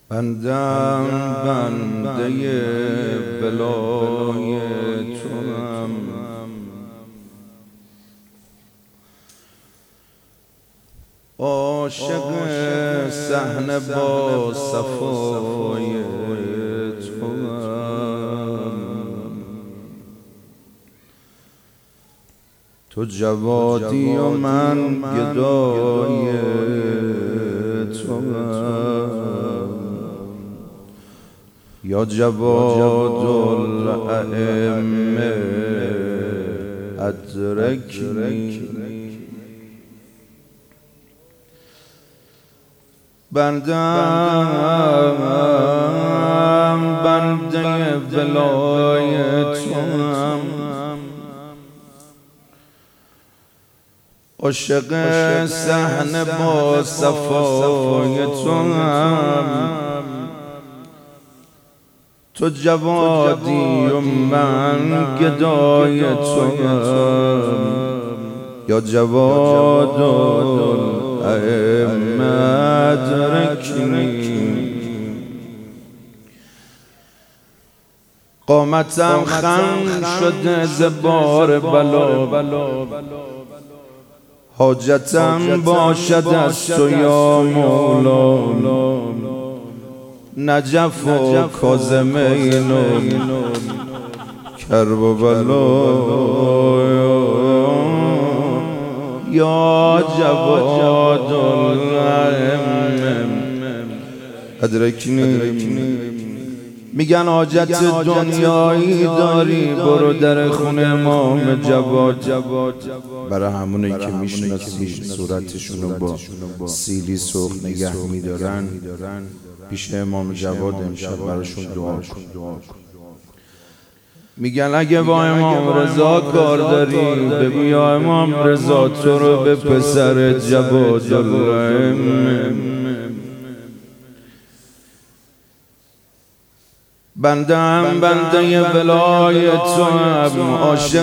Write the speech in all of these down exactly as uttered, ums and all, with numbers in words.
بندم بنده بلای توام، عاشق صحنه با صفای توام. تو جوادی و من گدای توام، یا جواد الائمه ادرکنی. بندم بنده ولای توام، عاشق صحنه با صفای توام. تو جوادی و من گدای توام، یا جواد الائمه ادرکنی. قامتم خم شده ز بار بلا، حاجتم باشد از تو یا مولا. نجف و کاظمین و کرب و بلا، یا جواد الائمه ادرکنی. میگن حاجت دنیایی داری، برو در خونه امام جواد. برای همونایی که میشناسی صورتشونو با سیلی سرخ نگه میدارن، پیش امام جواد امشب براشون دعا کن. میگن اگه با امام رضا کار داری، بگو یا امام رضا تو رو به پسر جواد الائمه. بندم بنده ولای توام، عاشق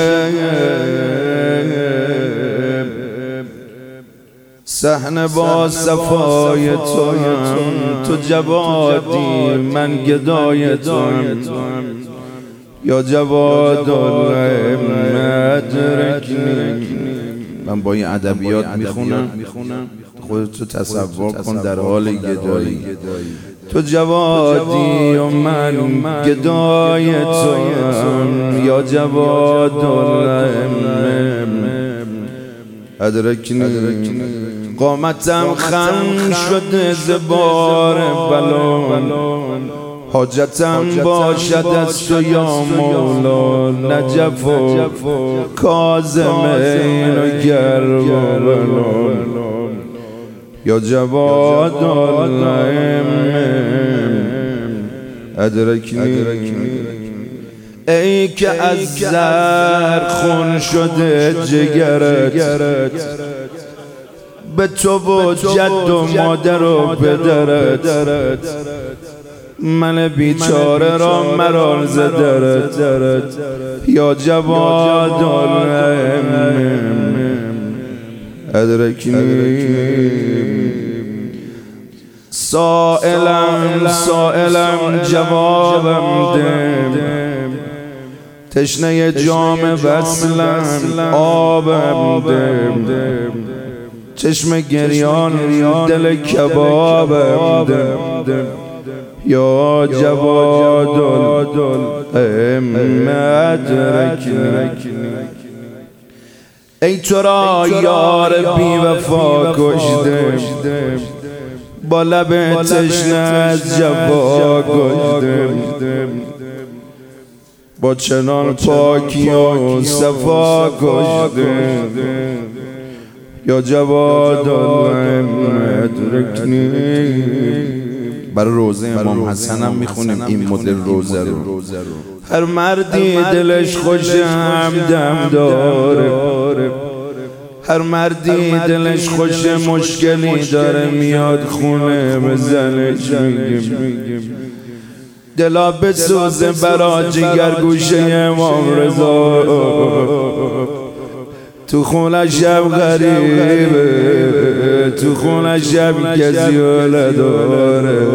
صحنه با صفای توام. تو جوادی من گدای توام، یا جواد الائمه ادرکنی. من با این ادبیات میخونم، خودتو تصور کن در حال گدایی. تو جوادی و من گدای توام، یا جواد الائمه ادرکنی. قامتم خم شده ز بار بلا، حاجتم باشد از تو یا مولا. نجف و کاظمین و کرب و بلا، یا جواد الائمه ادرکنی. ای که از زر خون شده جگرت، به تو و جد و مادر و پدرت، من بیچاره را مرار ز درت، یا جواد الائمه ادرکنی. سائلم سائلم جوابم ده، تشنه جام وصلم آبم ده. چشم گریان دل کبابم ده، یا جواد الائمه ادرکنی. ای تو را یار بی وفا کشته، با لب تشنه از جفا گشته. با چنان پاکی و صفا کشته، یا جواد الائمه ادرکنی. برای روزه امام حسن هم میخونیم این مدل روزه رو. هر مردی دلش خوش همدم داره، هر مردی دلش خوش مشکلی داره، میاد خونه به زنش میگه دلا بسوزه برا جگر گوشه امام رضا. تو خونه شب غریبه، تو خونه شب کسی نداره.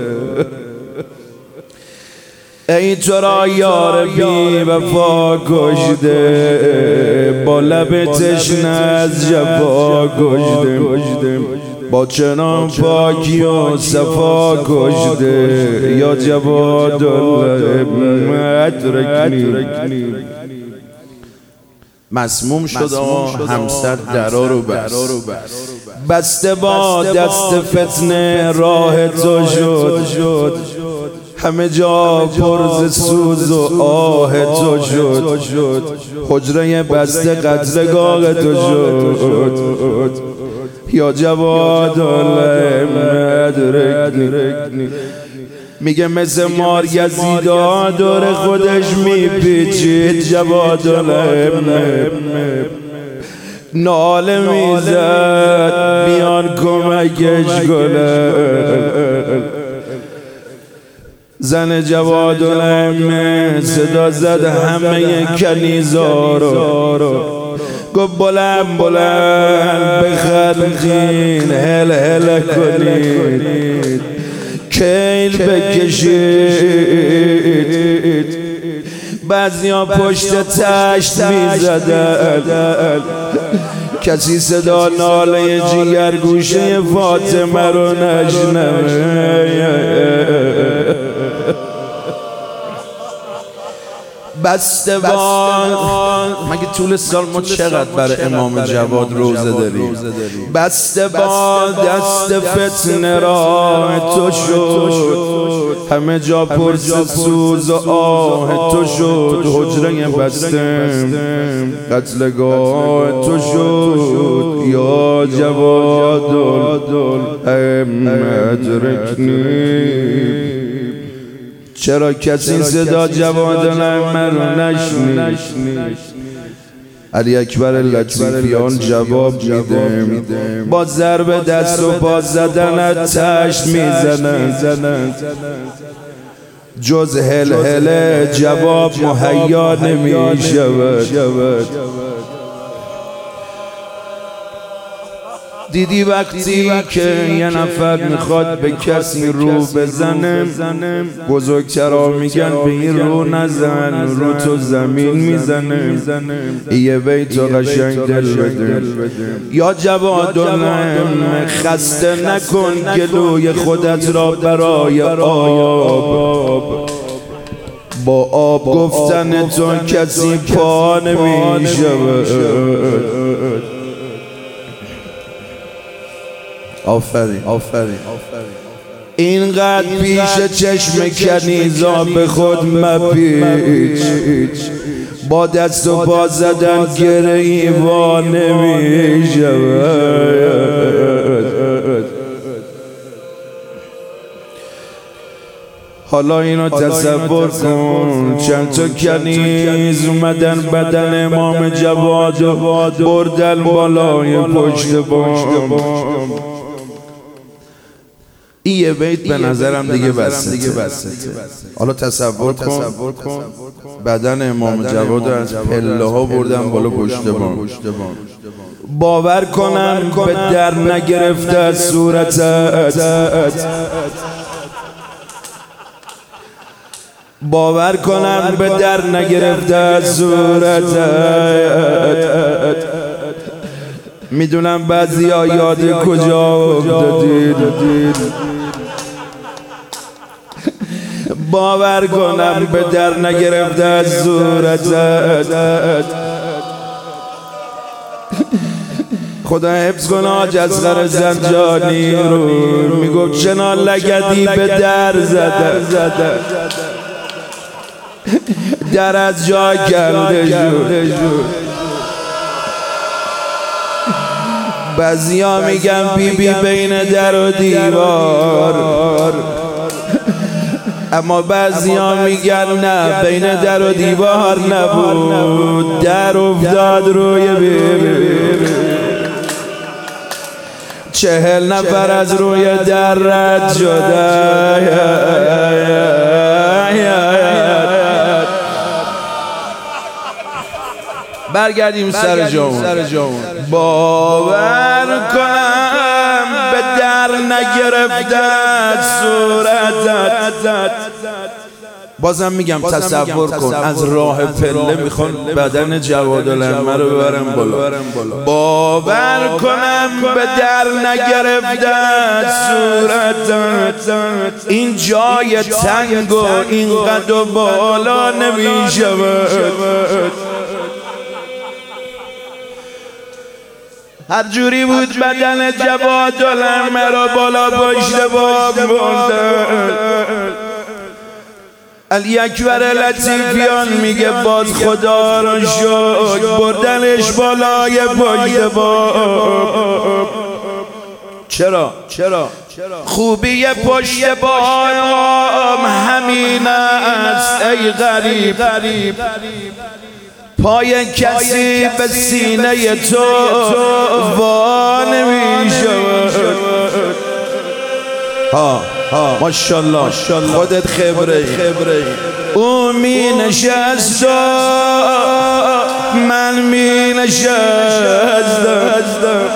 ای تو را یار بی وفا کشته، با لب تشنه از جفا کشته، با چنان پاکی و صفا کشته. یا جواد الله ادرکنی. مسموم شد و همسر درا رو بست، بسته با دست فتنه راه تو شد. همه جا پر ز سوز و آه تو شد، حجره بسته قتلگاه تو شد. یا جواد الله ادرکنی. میگه مثل مار یزیدا دور خودش میپیچید. جواد الله ناله میزد بیان کمکش کنن. زن جواد الله صدا زد همه کنیزا رو، گفت بلند بلند بخندین، هل هل کنید، کیل بکشید. بعضیا پشت تشت میزدن، کسی صدا ناله جیگر گوشه فاطمه رو نشنوه. بسته بان مگه طول سال ما چقدر برای امام جواد روزه داریم؟ بسته بان دست فتنه راه تو شد، همه جا پر سوز و آه تو شد. حجره بسته قتلگاه تو شد. یا جواد ادرکنی. چرا کسی صدا جواد الله رو نشنید؟ علی اکبر لطیفیان جواب میده، با ضرب دست و پا زدن از تشت میزنن، جز هل هل جواب مهیا نمیشود. دیدی وقتی که یه نفر میخواد به کسی رو بزنه، بزرگترا میگن به این رو نزن، رو تو زمین میزنه. یه بیت قشنگ دل بده. یا جواد الله خسته نکن گلوی خودت را برای آب، با آب گفتن تو کسی پا نمیشود. آفرین آفرین. اینقدر پیش چشم کنیزا به خود مپیچ، با دست و پا زدن گرهی وا نمیشود. حالا اینو تصور کن، چند تا کنیز اومدن بدن امام جواد و بردن بالای پشت بام. این یه بیت به نظرم دیگه بسته. حالا تصور کن بدن امام جواد از پله ها بردن بالا پشت بام. باور کنم به در نگرفته از صورتت، باور کنم به در نگرفته از صورتت. میدونم بعضی ها یاد کجا افتادید، باور کنم به در نگرفته از صورتت. خدا حفظ کن حاج اصغر زنجانی رو، میگفت چنان لگدی به در زده، در از جا کنده شد. بعضیا میگن بی بی بین در و دیوار، اما بعضیا میگن نه بین در و دیوار نبود، در افتاد روی بی بی. چهل نفر از روی در رد شده. برگردیم سر جامون. باور کنم به در نگرفتت صورتت. بازم میگم تصور کن از راه پله میخوان بدن جوادالعمه رو ببرم بالا. باور کنم به در نگرفتت صورتت. این جای تنگ و اینقدر بالا نمیشود. هر جوری بود بدن جوادالعمه را بالا پشت باب بردن. علی اکبر لطیفیان میگه باز خدا را شکر بردنش بالای پشت باب. چرا؟ چرا؟ خوبی پشت باب همین است ای غریب. پای کسی به سینه تو وا نمیشود. ها ها ماشاءالله خودت خبره. او می نشست و من می نشستم.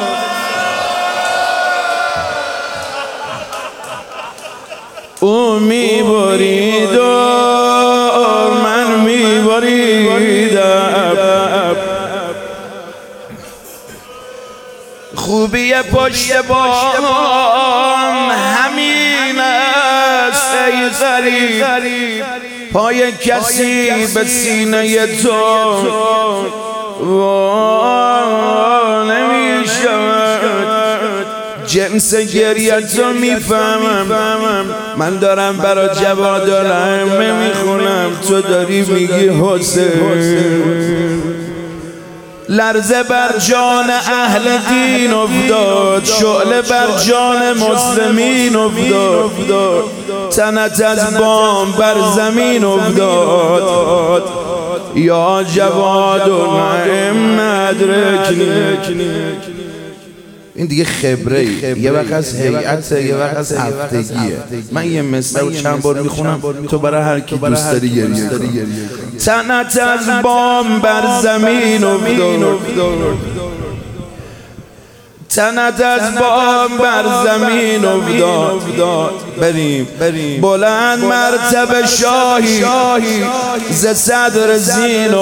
او می برید و من می بریدم. خوبی پشت بام همین است ای غریب. پای کسی به سینه تو وا نمیشود. جنس گریتو میفهمم. من دارم برا جوادالعمه میخونم، تو داری میگی حسین. لرزه بر جان اهل دین افتاد، شعله بر جان مسلمین افتاد. تنت از بام بر زمین افتاد. یا جوادالعمه ادرکنی. این دیگه خبره، یه وقت از هیئت، یه وقت از هفتگیه. من یه مثل چند بار میخونم تو برای هر کی دوست داری گریه کن. تنت از بام بر زمین افتاد. تنت از بام بر زمین افتاد. بریم بلند مرتبه شاهی ز صدر زین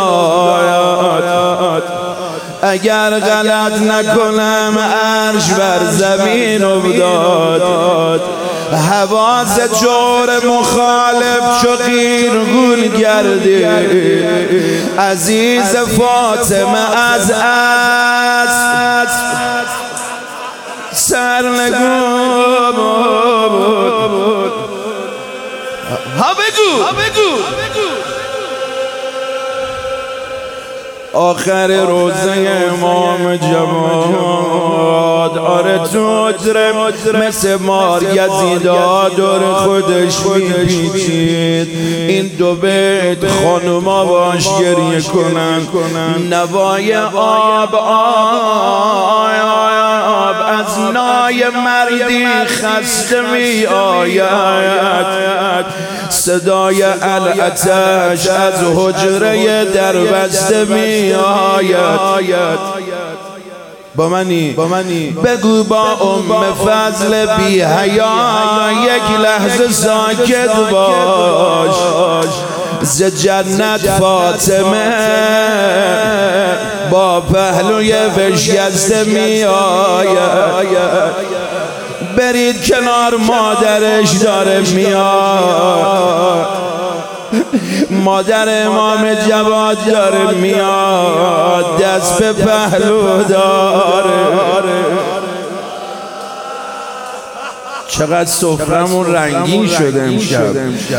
افتاد. اگر غلط نکنم عرش بر زمین افتاد. حواس جور مخالف چو قیرگون گردید. عزیز فاطمه از اسب سرنگون بود. ها بگو آخر روزه امام جواد. آره تو مجرم مثل مار یزیدا دور خودش میپیچید. این دو بیت خانوما باش گریه کنن. نوای آب آب از نای مردی خسته می آید. صدای العطش از حجره در بسته می آید. با منی بگو با ام فضل بی حیا یک لحظه ساکت باش. ز جنت فاطمه با پهلوی وشگسته می آید. برید کنار مادرش داره میاد. مادر امام جواد داره میاد. دست به پهلو داره. چقدر سفرمون رنگین شده امشب.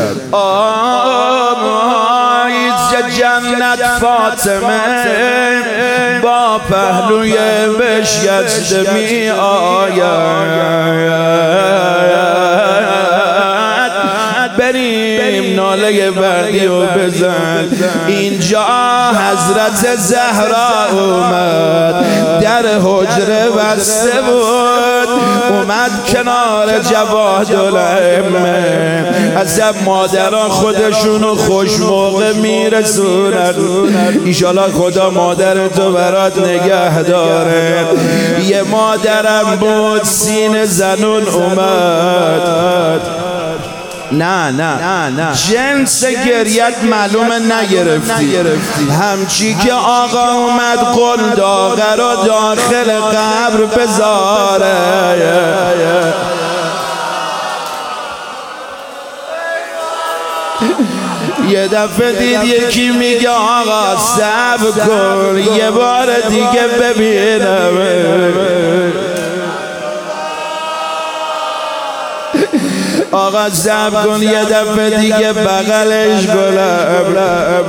آماید جنت فاطمه با پهلوی بشکسته می آید. بریم ناله بردی و بزن. اینجا حضرت زهرا اومد، در حجره بسته بود، اومد کنار جوادالائمه. عجب مادران خودشونو خوش موقع میرسونن. ایشالا خدا مادر تو برات نگه داره. یه مادرم بود سین زنون اومد. نه نه نه نه جنس گریت معلومه نگرفتی. همچی که آقا اومد قل داغه رو داخل قبر بذاره. یه دفعه دید یکی میگه آقا صبر کن یه بار دیگه ببینم. آقا صبر کن یه دفعه دیگه بغلش گلم.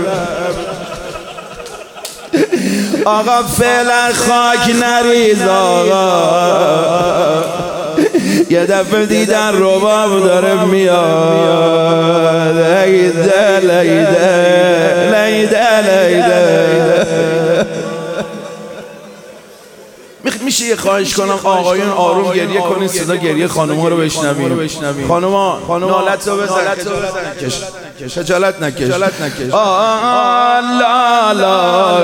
آقا فعلا خاک نریز آقا. یه دفعه دیدن رباب داره میاد. لیده لیده لیده لیده. میشه یه خواهش کنم آقایون آروم گریه کنین، صدا گریه خانوما رو بشنویم. خانوما نالت رو بزن، خجالت نکش. لا لا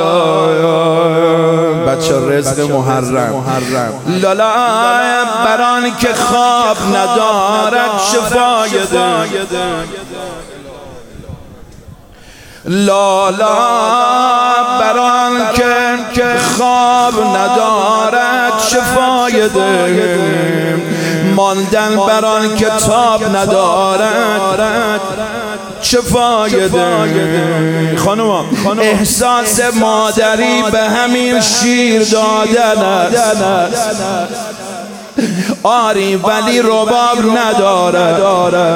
بچه رزق محرم. لا لا بران که خواب ندارد شفای ده. لا لا بران که خواب ندارد شفای ده. ماندن بران که تاب ندارد شفای ده. خانوما احساس مادری به همین شیر دادن است. آری ولی رباب نداره.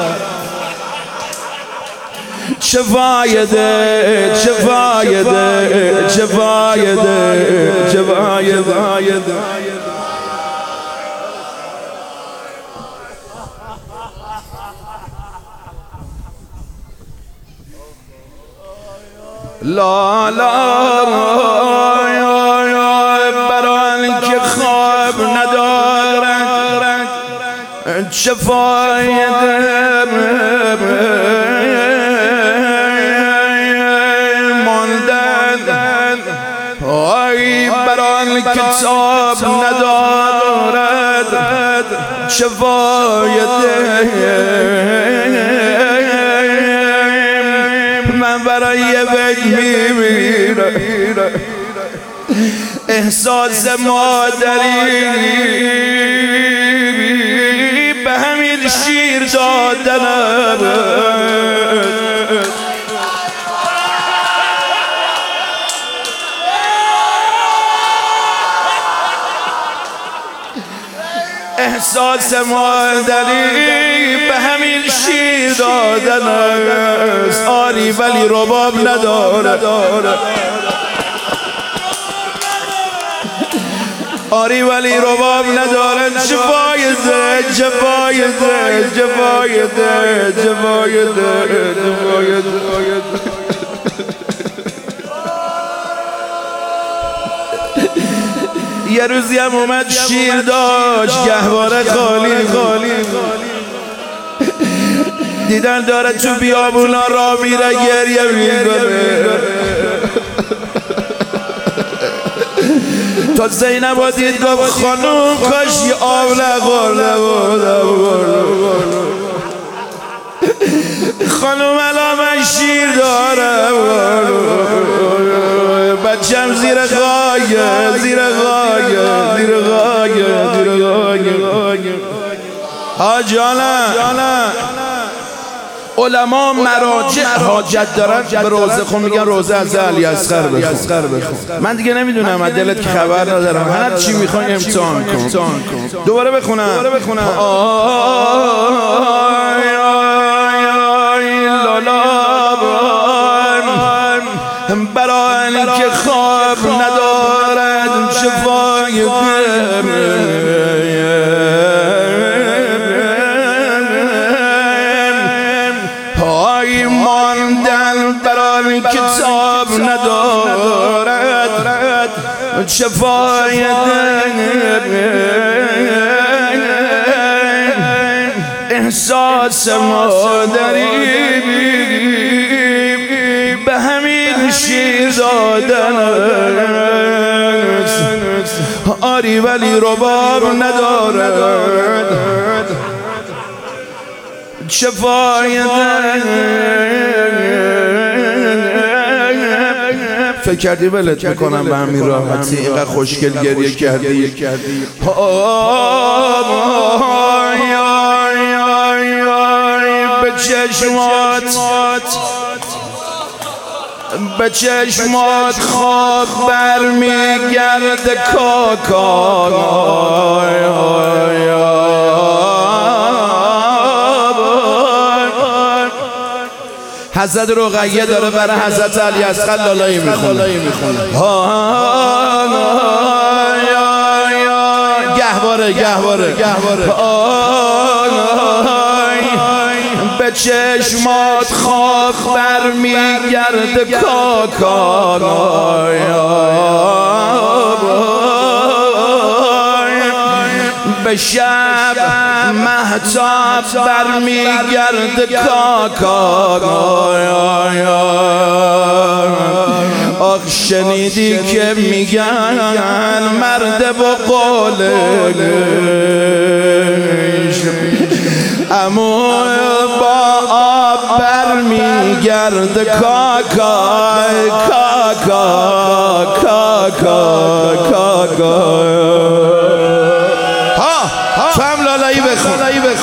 شفای ده شفای ده شفای ده شفای ده. لا لا بران که خواب ندارد شفای ده. کتاب ندارد شفای ده. من برای وجه میمیرم. احساس مادری به همین شیر دادنم. احساس مادری به همین شیر دادن است. آری ولی رباب نداره. آری ولی رباب نداره. جفای ده جفای ده جفای ده جفای ده جفای ده. یه روزی هم اومد شیر داشت گهواره خالی خالی. دیدن داره تو بیابونا را میره گریه میکنه. تا زینب دید گفت خانوم کاش یه آب نخوردم. خانوم الان من شیر دارم. بچم زیر خاکه زیر خاکه زیر خاکه زیر خاکه. ها جانم علما مراجع حاجت دارن به روزه خون میگن روزه از علی اصغر بخون. من دیگه نمیدونم از دلت که خبر ندارم. هر چی میخوای امتحان کن. دوباره بخونم. برای که خواب ندارد شفای برای کتاب ندارد چه فایده احساس مادری به همین شیر دادن است آری ولی رباب ندارد چه فایده فکر کردی ولت میکنم به همین راحتی اینقدر خوشگل گریه کردی به چشمات به چشمات خواب برمیگرد کاکا حضرت رقیه داره برای حضرت علی اصغر لالایی میخونه گهواره گهواره به چشمات خواب برمیگرد کاکا به شب مهتاب برمیگرد کاکا آخ شنیدی که میگن مرد با قولش امو با آب برمیگرد کاکا کاکا کاکا کاکا تو هم لالایی بخون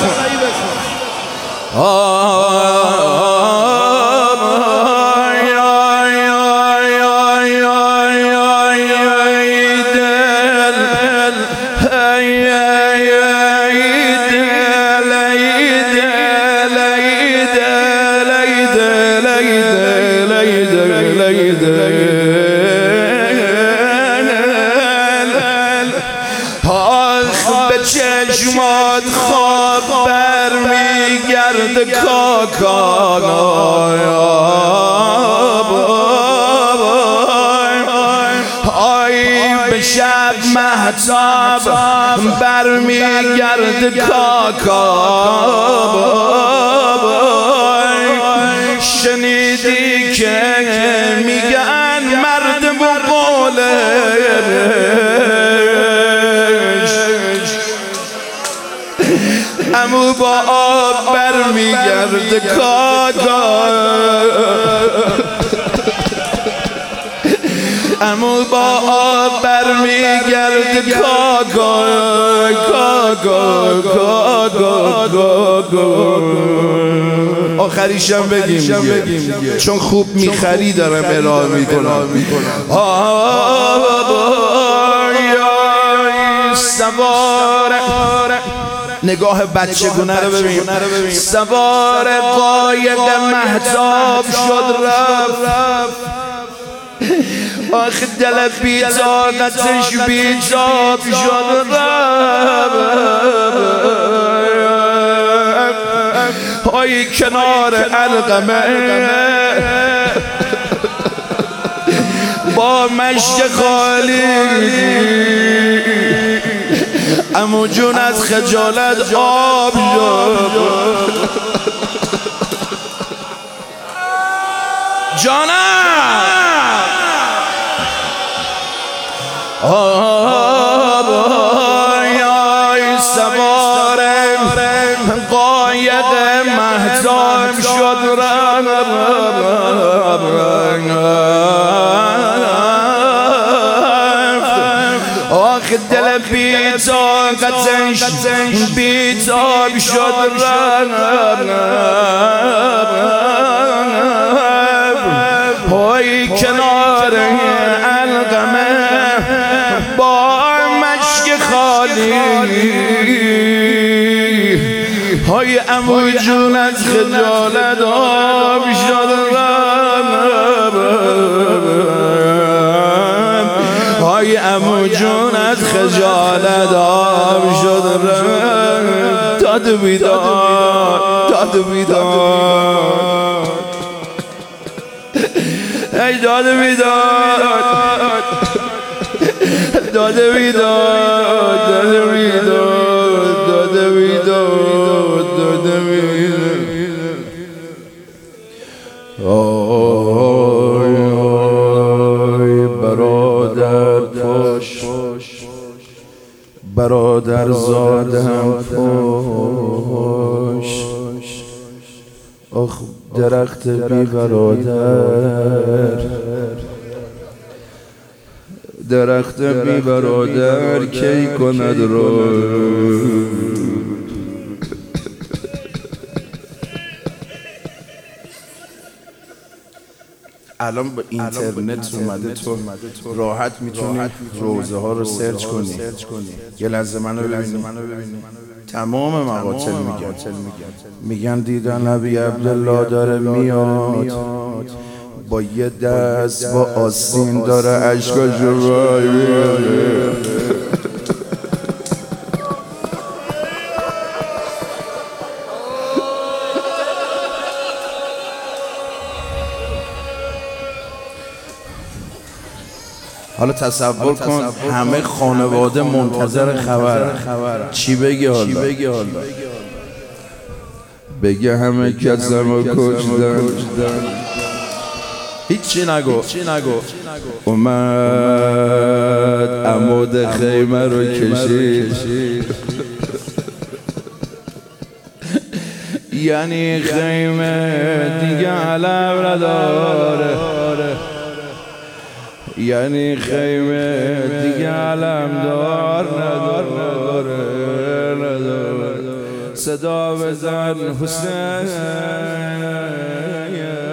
چشمات خواب برمیگرد کاکا آی به شب مهتاب برمیگرد کاکا شنیدی که میگن مرد بقولش امو با آب برمیگرد کاکا امو با آب برمیگرد کاکا کاکا کاکا آخریشم بگیم چون خوب میخری دارم ارائه میکنم سوار نگاه بچگونه رو ببین سوار قایق مهتاب شد رفت آخ دل بی‌طاقتش بی‌تاب شد رفت آی کنار علقمه با مشت خالی عمو جون از خجالت آب شد جانم آب آی سوار قایق مهتاب شد آخ دل بی‌طاقتش بی‌تاب شد پای کنار علقمه با مشک خالی های عمو جون از خجالت آب شد های عمو جون از خجالت آب شد داد بیدار داد بیدار داده بیداد داده بیداد داده بیداد داده بیداد داده بیداد آی آی برادر پاش برادر زادم پاش آخ درخت بی برادر درخت بی برادر کی کند رو الان با اینترنت اومده تو راحت میتونی روزه ها رو سرچ کنی. یه لحظه منو ببینی تمام مقاتل میگن میگن دیدن نبی عبدالله داره میاد با یه دست با آستین داره عشقاشو وای میاره. حالا تصور کن همه خانواده منتظر خبر چی بگه حالا بگه همه کسم رو کشدن هیچی نگو اومد عمود خیمه رو کشید یعنی خیمه دیگه علم نداره یعنی خیمه دیگه علمدار نداره نداره صدا بزن حسین